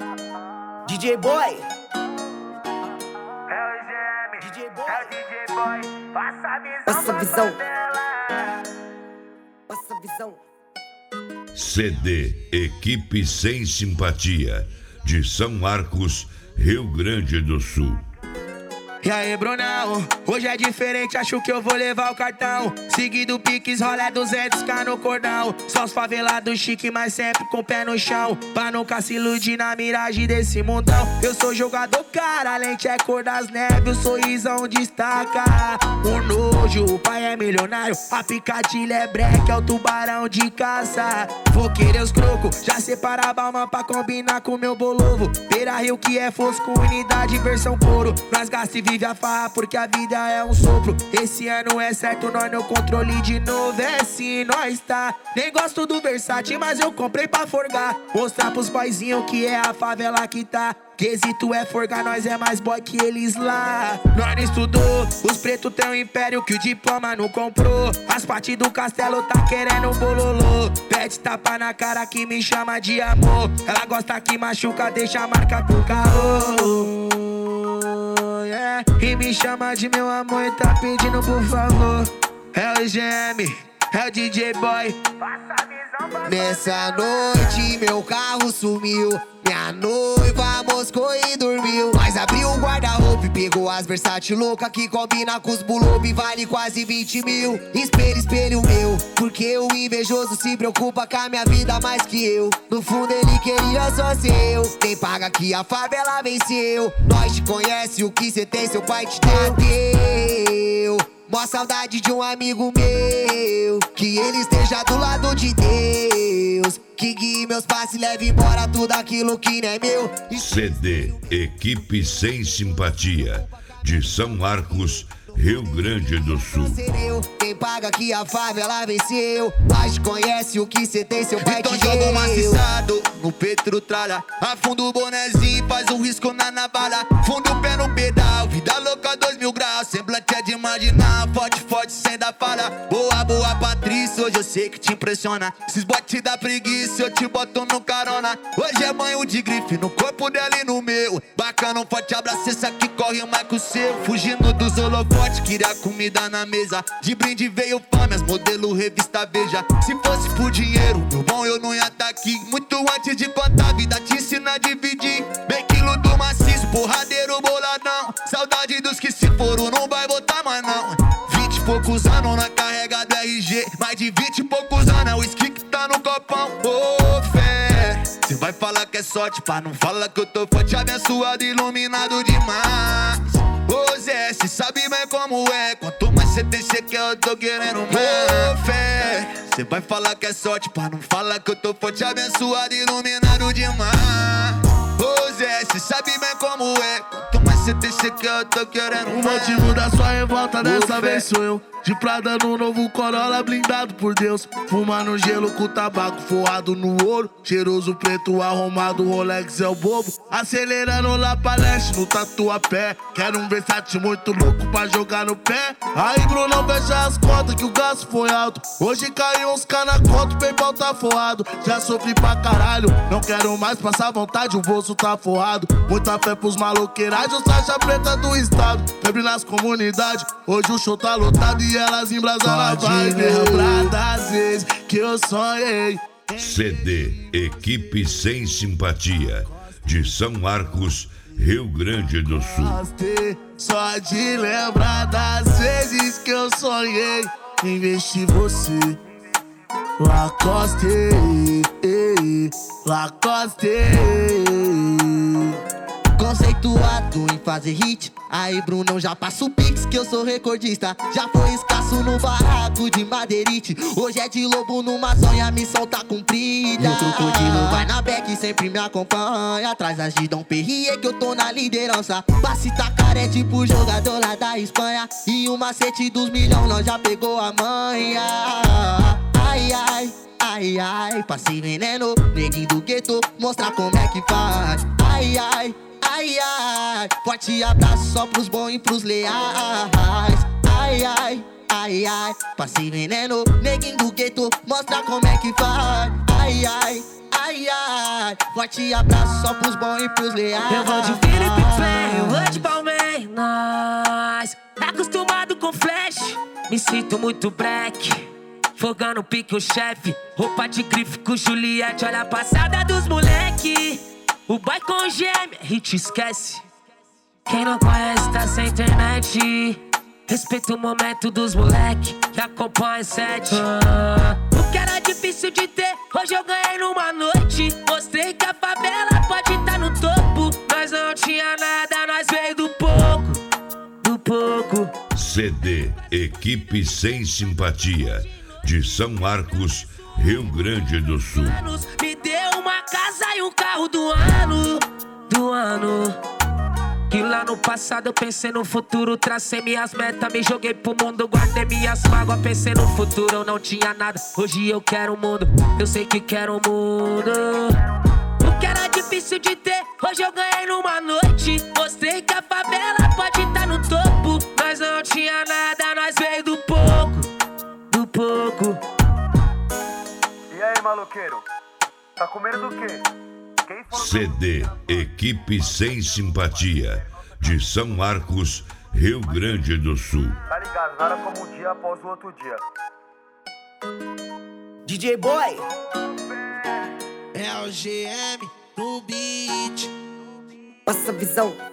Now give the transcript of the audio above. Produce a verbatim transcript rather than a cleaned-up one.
D J Boy. É o G M, D J Boy. é o D J Boy. Passa a visão, Passa a visão. dela. Passa a visão. C D Equipe Sem Simpatia, de São Marcos, Rio Grande do Sul. E aí, Brunão, hoje é diferente, acho que eu vou levar o cartão. Seguido Pix, rola duzentos k no cordão. Só os favelados chique, mas sempre com o pé no chão, pra nunca se iludir na miragem desse mundão. Eu sou jogador, cara, a lente é cor das neves, o sorrisão destaca. O nojo, o pai é milionário, a picadilha é breque, é o tubarão de caça. Vou querer os crocos, já separa a balma pra combinar com meu bolovo. Beira Rio que é fosco, unidade versão couro. Nós gasta e vive a farra porque a vida é um sopro. Esse ano é certo, nós no controle de novo, é sim, nós tá. Nem gosto do Versace, mas eu comprei pra forgar. Mostrar pros paizinhos que é a favela que tá. Quesito é forgar, nós é mais boy que eles lá. Nós não estudou, os pretos têm um império que o diploma não comprou. As partes do castelo tá querendo um bololô. Pede tapa na cara que me chama de amor. Ela gosta que machuca, deixa a marca pro carro. Yeah. E me chama de meu amor e tá pedindo por favor. É o G M, é o D J Boy. Passa a visão, vai Nessa noite meu carro sumiu, minha noiva moscou e dormiu. Nós abriu o guarda-roupa e pegou as Versace louca que combina com os bulob e vale quase vinte mil. Espelho, espelho meu, porque o invejoso se preocupa com a minha vida mais que eu. No fundo ele queria só ser eu. Quem paga que a favela venceu. Nós te conhece, o que cê tem seu pai te deu. Mó saudade de um amigo meu, que ele esteja do lado de Deus, que guie meus passos e leve embora tudo aquilo que não é meu. C D Equipe Sem Simpatia, de São Marcos, Rio Grande do Sul. Quem paga que a favela venceu. Nós te conhece, o que cê tem seu pai Então te deu. joga um maciçado no Petro tralha, afunda o bonezinho, faz um risco na navalha. Funda o pé no pedal, vida louca dois mil graus. Semblante é de imaginar, forte, forte, sem dar falha. Boa, boa Patrícia, hoje eu sei que te impressiona. Esses botes da preguiça, eu te boto no carona. Hoje é banho de grife, no corpo dela e no meu. Bacana, um forte abraço, essa que corre mais que o seu. Fugindo dos holofotes, queria comida na mesa. De brinde veio fome, as modelo revista Veja. Se fosse por dinheiro, meu bom, eu não ia tá aqui. Muito antes de contar, a vida te ensina a dividir. Bem quilo do maciço, porradeiro boladão. Saudade dos que se foram, não vai voltar mais não. Vinte e poucos anos na carrega do R G. Mais de vinte e poucos anos é o whisky que tá no copão. Ô oh, fé, cê vai falar que é sorte, pá, não fala que eu tô forte, abençoado, iluminado demais. Ô Zé, cê sabe bem como é. Quanto mais cê tem, cê quer, eu tô querendo mais. Ô fé, cê vai falar que é sorte, pá, não fala que eu tô forte, abençoado, iluminado demais. Ô Zé, cê sabe bem como é. Quanto mais cê tem, cê quer, eu tô querendo O mais. motivo da sua revolta dessa Ô, vez fé. sou eu. De Prada no novo Corolla, blindado por Deus. Fumando gelo com tabaco forrado no ouro. Cheiroso preto arrumado, Rolex é o bobo. Acelerando lá pra leste no tatuapé. Quero um Versace muito louco pra jogar no pé. Aí Bruno, fecha as contas que o gasto foi alto. Hoje caiu uns K na conta, o PayPal tá forrado. Já sofri pra caralho, não quero mais passar vontade, o bolso tá forrado. Muita fé pros maloqueiragens, faixa preta do estado. Febre nas comunidades, hoje o show tá lotado e elas embrasam na vibe. Lembrar das vezes que eu sonhei. C D Equipe Sem Simpatia, de São Marcos, Rio Grande do Sul. Gostei só de lembrar das vezes que eu sonhei em vestir você. Lacoste, Lacoste. Conceituado em fazer hit. Aí Brunão já passa o pix que eu sou recordista. Já foi escasso no barraco de madeirite. Hoje é de lobo numa sonha, a missão tá cumprida. E o crocodilo vai na back, sempre me acompanha. Atrás das de Dom Perrier que eu tô na liderança. Passe tacar é tipo jogador lá da Espanha. E o macete dos milhões nós já pegou a manha. Ai, ai, ai, ai. Passei veneno, neguinho do gueto, mostrar como é que faz. Ai, ai, ai, ai. Forte abraço só pros bons e pros leais. Ai, ai, ai, ai. Passei veneno, neguinho do gueto, mostra como é que faz. Ai, ai, ai, ai. vai. Forte abraço só pros bons e pros leais. Eu vou de Felipe Play, eu vou de Palmeiras. Acostumado com flash, me sinto muito black. Fogando pique o chefe, roupa de grife com Juliette. Olha a passada dos moleque. O boy com gêmea, hit esquece. Quem não conhece tá sem internet. Respeita o momento dos moleque que acompanha sete. Ah, o que era difícil de ter, hoje eu ganhei numa noite. Mostrei que a favela pode estar no topo. Nós não tinha nada, nós veio do pouco, do pouco. C D Equipe Sem Simpatia, de São Marcos, Rio Grande do Sul. Me deu uma casa e um carro do ano, do ano. Que lá no passado eu pensei no futuro, tracei minhas metas, me joguei pro mundo, guardei minhas mágoas, pensei no futuro, eu não tinha nada. Hoje eu quero o mundo, eu sei que quero o mundo. O que era difícil de ter, hoje eu ganhei numa noite. Mostrei que a favela pode estar no topo. Nós não tinha nada, nós veio do pouco, do pouco. E aí, maloqueiro? Tá com medo do quê? Quem for... C D Equipe Sem Simpatia, de São Marcos, Rio Grande do Sul. Tá ligado, nada como um dia após o outro dia. D J Boy. É o G M no beat. Passa a visão.